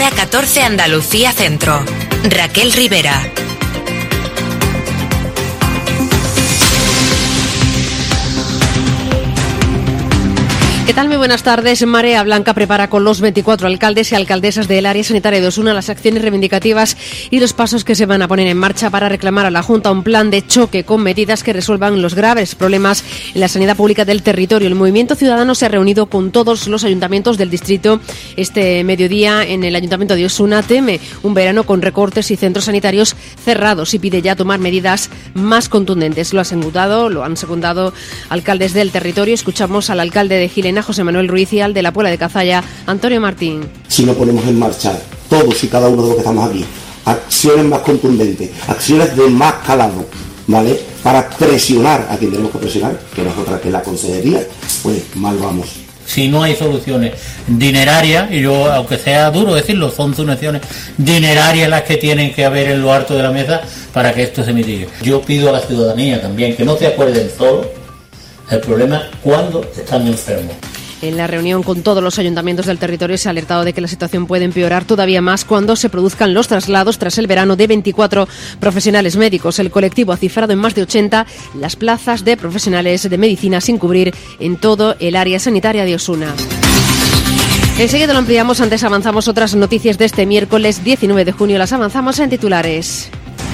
Hora 14 Andalucía Centro. Raquel Rivera. ¿Qué tal? Muy buenas tardes. Marea Blanca prepara con los 24 alcaldes y alcaldesas del área sanitaria de Osuna las acciones reivindicativas y los pasos que se van a poner en marcha para reclamar a la Junta un plan de choque con medidas que resuelvan los graves problemas en la sanidad pública del territorio. El Movimiento Ciudadano se ha reunido con todos los ayuntamientos del distrito este mediodía en el Ayuntamiento de Osuna. Teme un verano con recortes y centros sanitarios cerrados y pide ya tomar medidas más contundentes. Lo han secundado alcaldes del territorio. Escuchamos al alcalde de Gilena, José Manuel Ruiz, y al de la Puebla de Cazalla, Antonio Martín. Si no ponemos en marcha todos y cada uno de los que estamos aquí acciones más contundentes, acciones de más calado, ¿vale?, para presionar a quien tenemos que presionar, que nosotros, que es la consejería, pues mal vamos. Si no hay soluciones dinerarias, y yo, aunque sea duro decirlo, son soluciones dinerarias las que tienen que haber en lo alto de la mesa para que esto se mitigue. Yo pido a la ciudadanía también que no se acuerden solo el problema cuando están enfermos. En la reunión con todos los ayuntamientos del territorio se ha alertado de que la situación puede empeorar todavía más cuando se produzcan los traslados tras el verano de 24 profesionales médicos. El colectivo ha cifrado en más de 80 las plazas de profesionales de medicina sin cubrir en todo el área sanitaria de Osuna. Enseguida lo ampliamos, antes avanzamos otras noticias de este miércoles 19 de junio. Las avanzamos en titulares.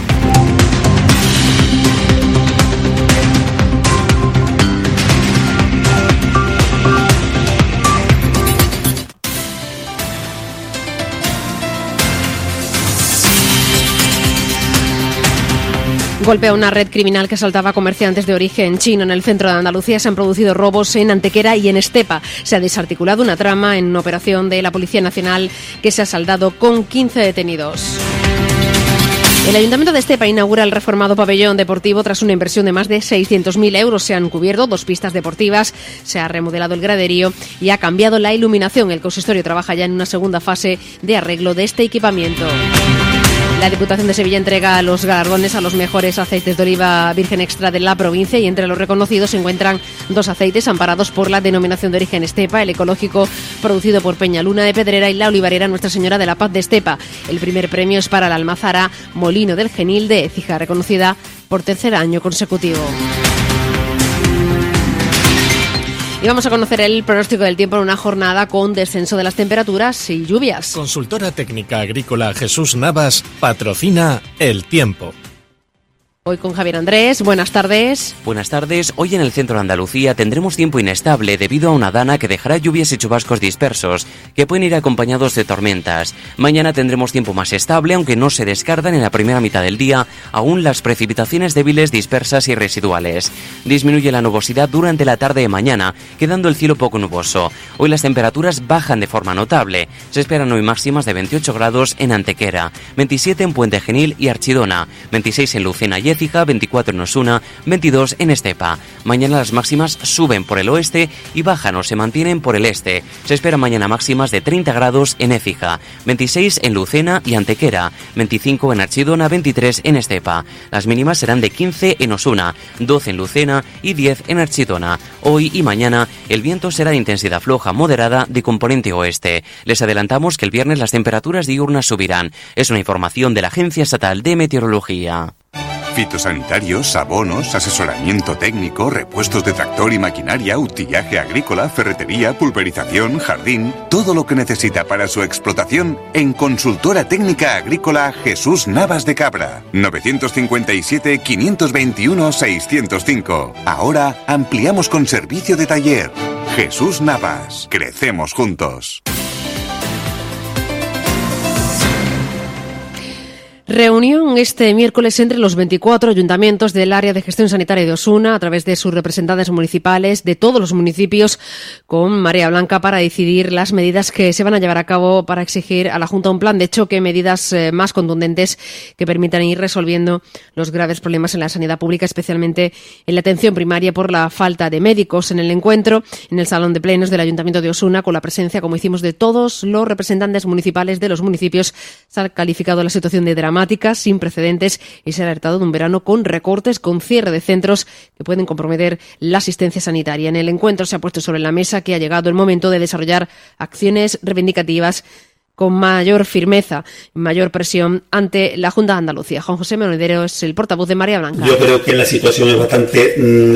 Golpea una red criminal que asaltaba a comerciantes de origen chino. En el centro de Andalucía se han producido robos en Antequera y en Estepa. Se ha desarticulado una trama en una operación de la Policía Nacional que se ha saldado con 15 detenidos. El Ayuntamiento de Estepa inaugura el reformado pabellón deportivo tras una inversión de más de 600.000 euros. Se han cubierto 2 pistas deportivas, se ha remodelado el graderío y ha cambiado la iluminación. El consistorio trabaja ya en una segunda fase de arreglo de este equipamiento. La Diputación de Sevilla entrega los galardones a los mejores aceites de oliva virgen extra de la provincia, y entre los reconocidos se encuentran 2 aceites amparados por la denominación de origen Estepa: el ecológico producido por Peñaluna de Pedrera y la olivarera Nuestra Señora de la Paz de Estepa. El primer premio es para la almazara Molino del Genil de Écija, reconocida por 3er año consecutivo. Y vamos a conocer el pronóstico del tiempo en una jornada con descenso de las temperaturas y lluvias. Consultora técnica agrícola Jesús Navas patrocina el tiempo. Hoy con Javier Andrés. Buenas tardes. Buenas tardes. Hoy en el centro de Andalucía tendremos tiempo inestable debido a una dana que dejará lluvias y chubascos dispersos, que pueden ir acompañados de tormentas. Mañana tendremos tiempo más estable, aunque no se descartan en la primera mitad del día aún las precipitaciones débiles, dispersas y residuales. Disminuye la nubosidad durante la tarde de mañana, quedando el cielo poco nuboso. Hoy las temperaturas bajan de forma notable. Se esperan hoy máximas de 28 grados en Antequera, 27 en Puente Genil y Archidona, 26 en Lucena y Écija, 24 en Osuna, 22 en Estepa. Mañana las máximas suben por el oeste y bajan o se mantienen por el este. Se esperan mañana máximas de 30 grados en Écija, 26 en Lucena y Antequera, 25 en Archidona, 23 en Estepa. Las mínimas serán de 15 en Osuna, 12 en Lucena y 10 en Archidona. Hoy y mañana el viento será de intensidad floja moderada de componente oeste. Les adelantamos que el viernes las temperaturas diurnas subirán. Es una información de la Agencia Estatal de Meteorología. Fitosanitarios, abonos, asesoramiento técnico, repuestos de tractor y maquinaria, utillaje agrícola, ferretería, pulverización, jardín, todo lo que necesita para su explotación en Consultora Técnica Agrícola Jesús Navas de Cabra. 957-521-605. Ahora ampliamos con servicio de taller. Jesús Navas. Crecemos juntos. Reunión este miércoles entre los 24 ayuntamientos del área de gestión sanitaria de Osuna, a través de sus representantes municipales de todos los municipios, con Marea Blanca, para decidir las medidas que se van a llevar a cabo para exigir a la Junta un plan de choque, medidas más contundentes que permitan ir resolviendo los graves problemas en la sanidad pública, especialmente en la atención primaria por la falta de médicos. En el encuentro, en el Salón de Plenos del Ayuntamiento de Osuna, con la presencia, como hicimos, de todos los representantes municipales de los municipios, se ha calificado la situación de dramática, sin precedentes, y se ha alertado de un verano con recortes, con cierre de centros que pueden comprometer la asistencia sanitaria. En el encuentro se ha puesto sobre la mesa que ha llegado el momento de desarrollar acciones reivindicativas con mayor firmeza, mayor presión ante la Junta de Andalucía. Juan José Monedero es el portavoz de María Blanca. Yo creo que la situación es bastante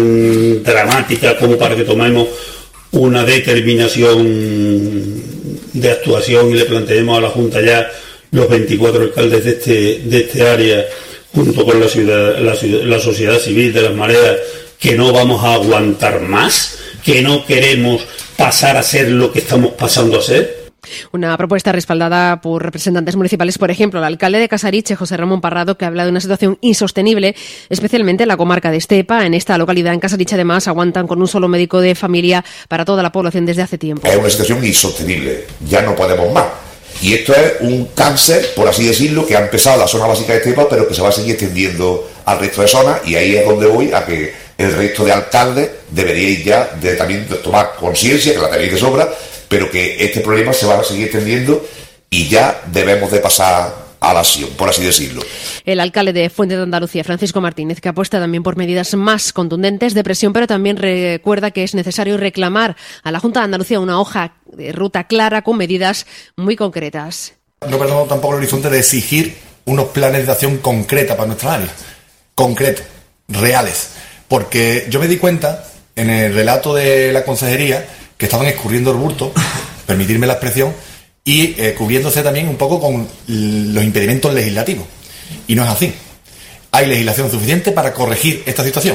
dramática como para que tomemos una determinación de actuación y le planteemos a la Junta ya los 24 alcaldes de este área, junto con la sociedad civil de las mareas, que no vamos a aguantar más, que no queremos pasar a ser lo que estamos pasando a ser. Una propuesta respaldada por representantes municipales, por ejemplo, el alcalde de Casariche, José Ramón Parrado, que habla de una situación insostenible, especialmente en la comarca de Estepa. En esta localidad, en Casariche, además, aguantan con un solo médico de familia para toda la población desde hace tiempo. Es una situación insostenible, ya no podemos más. Y esto es un cáncer, por así decirlo, que ha empezado en la zona básica de Estepa, pero que se va a seguir extendiendo al resto de zonas, y ahí es donde voy a que el resto de alcaldes deberíais ya de también tomar conciencia, que la tenéis de sobra, pero que este problema se va a seguir extendiendo y ya debemos de pasar a la acción, por así decirlo. El alcalde de Fuente de Andalucía, Francisco Martínez, que apuesta también por medidas más contundentes de presión, pero también recuerda que es necesario reclamar a la Junta de Andalucía una hoja de ruta clara con medidas muy concretas. No perdemos tampoco el horizonte de exigir unos planes de acción concreta para nuestra área, concretos, reales, porque yo me di cuenta en el relato de la consejería que estaban escurriendo el bulto, permitirme la expresión, y cubriéndose también un poco con los impedimentos legislativos. Y no es así. Hay legislación suficiente para corregir esta situación.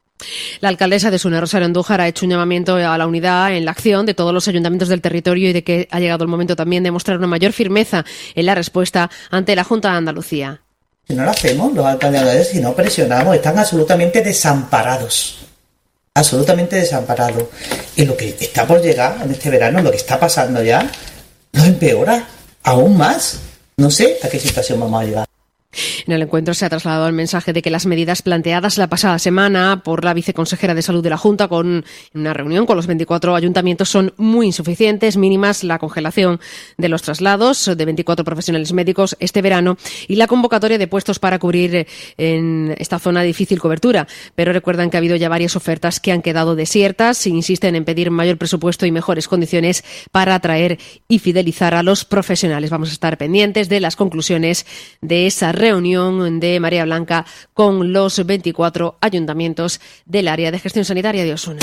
La alcaldesa de Sune, Rosario Andújar, ha hecho un llamamiento a la unidad en la acción de todos los ayuntamientos del territorio y de que ha llegado el momento también de mostrar una mayor firmeza en la respuesta ante la Junta de Andalucía. Si no lo hacemos, los alcaldes, si no presionamos, están absolutamente desamparados. Absolutamente desamparados. Y lo que está por llegar en este verano, lo que está pasando ya, nos empeora aún más. No sé a qué situación vamos a llegar. En el encuentro se ha trasladado el mensaje de que las medidas planteadas la pasada semana por la viceconsejera de Salud de la Junta en una reunión con los 24 ayuntamientos son muy insuficientes, mínimas la congelación de los traslados de 24 profesionales médicos este verano y la convocatoria de puestos para cubrir en esta zona de difícil cobertura. Pero recuerdan que ha habido ya varias ofertas que han quedado desiertas e insisten en pedir mayor presupuesto y mejores condiciones para atraer y fidelizar a los profesionales. Vamos a estar pendientes de las conclusiones de esa reunión de María Blanca con los 24 ayuntamientos del área de gestión sanitaria de Osuna.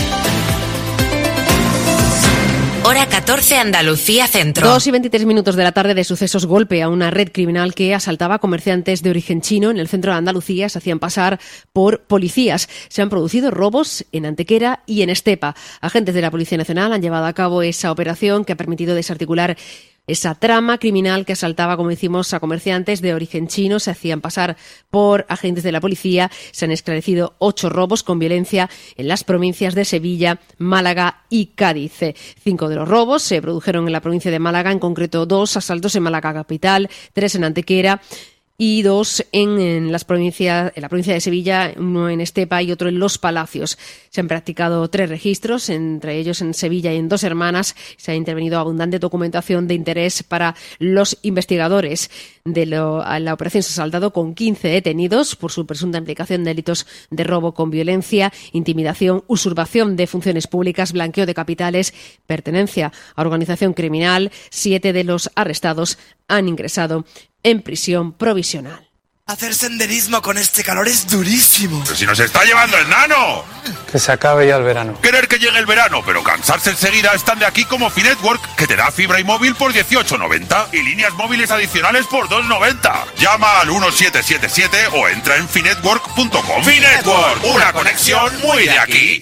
Hora 14, Andalucía Centro. 2:23 de la tarde de sucesos. Golpe a una red criminal que asaltaba a comerciantes de origen chino en el centro de Andalucía. Se hacían pasar por policías. Se han producido robos en Antequera y en Estepa. Agentes de la Policía Nacional han llevado a cabo esa operación que ha permitido desarticular esa trama criminal que asaltaba, como decimos, a comerciantes de origen chino. Se hacían pasar por agentes de la policía. Se han esclarecido 8 robos con violencia en las provincias de Sevilla, Málaga y Cádiz. 5 de los robos se produjeron en la provincia de Málaga, en concreto 2 asaltos en Málaga capital, 3 en Antequera y 2 en la provincia de Sevilla, uno en Estepa y otro en Los Palacios. Se han practicado 3 registros, entre ellos en Sevilla y en Dos Hermanas. Se ha intervenido abundante documentación de interés para los investigadores. La operación se ha saldado con 15 detenidos por su presunta implicación en delitos de robo con violencia, intimidación, usurpación de funciones públicas, blanqueo de capitales, pertenencia a organización criminal. 7 de los arrestados han ingresado en prisión provisional. Hacer senderismo con este calor es durísimo. ¡Pero si nos está llevando el nano! Que se acabe ya el verano. Querer que llegue el verano, pero cansarse enseguida. Están de aquí como Finetwork, que te da fibra y móvil por 18,90 y líneas móviles adicionales por 2,90. Llama al 1777 o entra en finetwork.com. Finetwork, una conexión muy de aquí.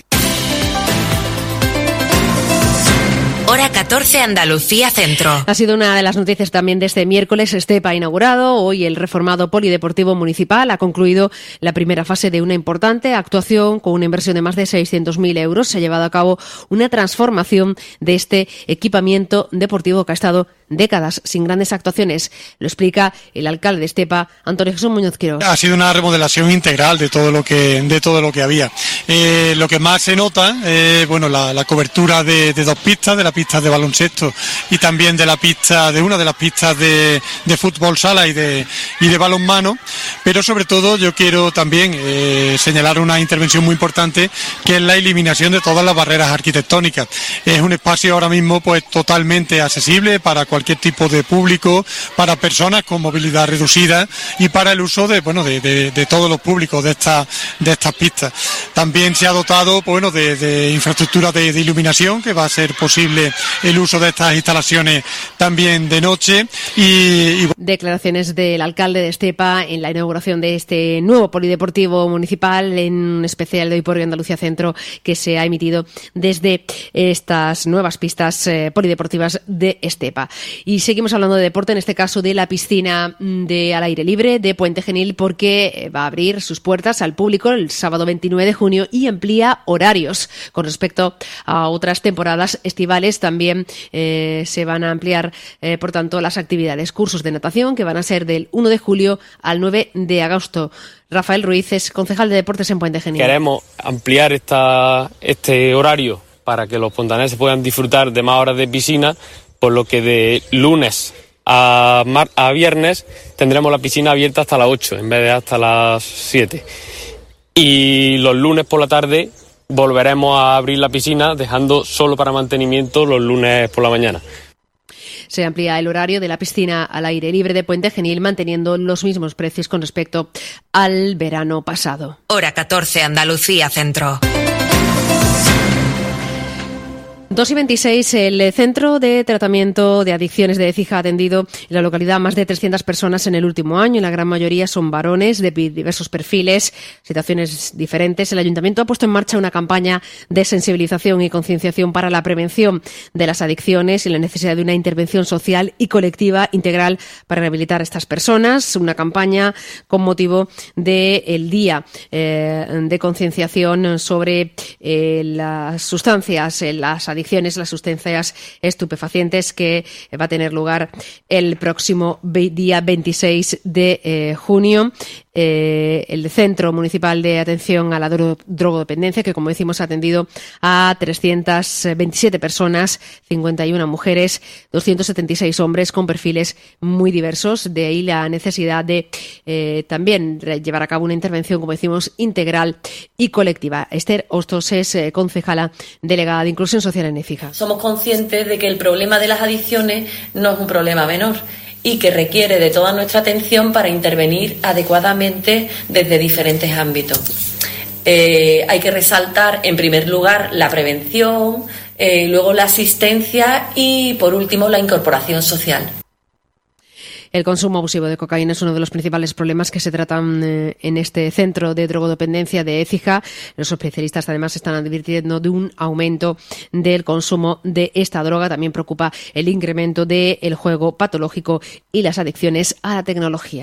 Hora 14, Andalucía Centro. Ha sido una de las noticias también de este miércoles. Estepa ha inaugurado hoy el reformado polideportivo municipal. Ha concluido la primera fase de una importante actuación con una inversión de más de 600.000 euros. Se ha llevado a cabo una transformación de este equipamiento deportivo que ha estado décadas sin grandes actuaciones. Lo explica el alcalde de Estepa, Antonio Jesús Muñoz Quirós. Ha sido una remodelación integral de todo lo que había. Lo que más se nota, la cobertura de 2 pistas, de la pista de baloncesto y también de una de las pistas de fútbol sala y de balonmano, pero sobre todo yo quiero también señalar una intervención muy importante, que es la eliminación de todas las barreras arquitectónicas. Es un espacio ahora mismo pues totalmente accesible para cualquier tipo de público, para personas con movilidad reducida y para el uso de todos los públicos de estas pistas. También se ha dotado de infraestructura de iluminación, que va a ser posible el uso de estas instalaciones también de noche. Y declaraciones del alcalde de Estepa en la inauguración de este nuevo polideportivo municipal, en un especial de Hoy por Hoy Andalucía Centro que se ha emitido desde estas nuevas pistas polideportivas de Estepa. Y seguimos hablando de deporte, en este caso de la piscina al aire libre de Puente Genil, porque va a abrir sus puertas al público el sábado 29 de junio y amplía horarios con respecto a otras temporadas estivales. También se van a ampliar, por tanto, las actividades, cursos de natación que van a ser del 1 de julio al 9 de agosto. Rafael Ruiz es concejal de deportes en Puente Genil. Queremos ampliar este horario para que los pontaneses puedan disfrutar de más horas de piscina, por lo que de lunes a viernes tendremos la piscina abierta hasta las 8 en vez de hasta las 7. Y los lunes por la tarde volveremos a abrir la piscina, dejando solo para mantenimiento los lunes por la mañana. Se amplía el horario de la piscina al aire libre de Puente Genil, manteniendo los mismos precios con respecto al verano pasado. Hora 14, Andalucía Centro. 2:26, el Centro de Tratamiento de Adicciones de Écija ha atendido en la localidad más de 300 personas en el último año. La gran mayoría son varones de diversos perfiles, situaciones diferentes. El Ayuntamiento ha puesto en marcha una campaña de sensibilización y concienciación para la prevención de las adicciones y la necesidad de una intervención social y colectiva integral para rehabilitar a estas personas. Una campaña con motivo del Día de concienciación sobre las sustancias, las adicciones, las sustancias estupefacientes, que va a tener lugar el próximo día 26 de junio. El Centro Municipal de Atención a la Drogodependencia, que como decimos ha atendido a 327 personas, 51 mujeres, 276 hombres con perfiles muy diversos. De ahí la necesidad de también llevar a cabo una intervención, como decimos, integral y colectiva. Esther Hostos es concejala delegada de Inclusión Social en Écija. Somos conscientes de que el problema de las adicciones no es un problema menor y que requiere de toda nuestra atención para intervenir adecuadamente desde diferentes ámbitos. Hay que resaltar, en primer lugar, la prevención, luego la asistencia y, por último, la incorporación social. El consumo abusivo de cocaína es uno de los principales problemas que se tratan en este centro de drogodependencia de Écija. Los especialistas además están advirtiendo de un aumento del consumo de esta droga. También preocupa el incremento del juego patológico y las adicciones a la tecnología.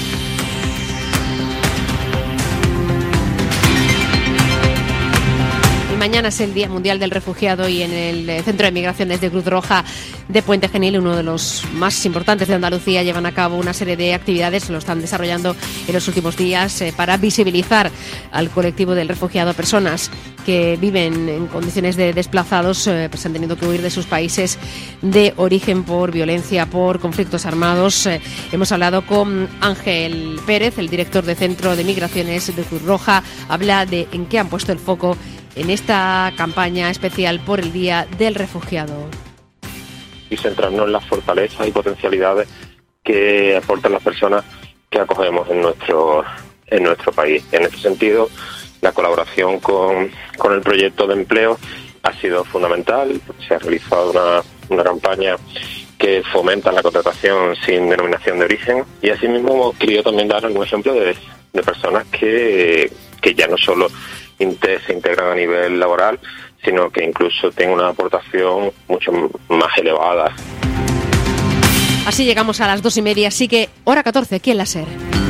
Mañana es el Día Mundial del Refugiado y en el Centro de Migraciones de Cruz Roja de Puente Genil, uno de los más importantes de Andalucía, llevan a cabo una serie de actividades, lo están desarrollando en los últimos días para visibilizar al colectivo del refugiado, personas que viven en condiciones de desplazados, pues han tenido que huir de sus países de origen por violencia, por conflictos armados. Hemos hablado con Ángel Pérez, el director del Centro de Migraciones de Cruz Roja, habla de en qué han puesto el foco en esta campaña especial por el Día del Refugiado. Y centrarnos en las fortalezas y potencialidades que aportan las personas que acogemos en nuestro país. En este sentido, la colaboración con el proyecto de empleo ha sido fundamental. Se ha realizado una campaña que fomenta la contratación sin denominación de origen, y asimismo hemos querido también dar un ejemplo de personas que ya no solo se integran a nivel laboral, sino que incluso tienen una aportación mucho más elevada. Así llegamos a las 2:30, así que hora 14 aquí en la SER.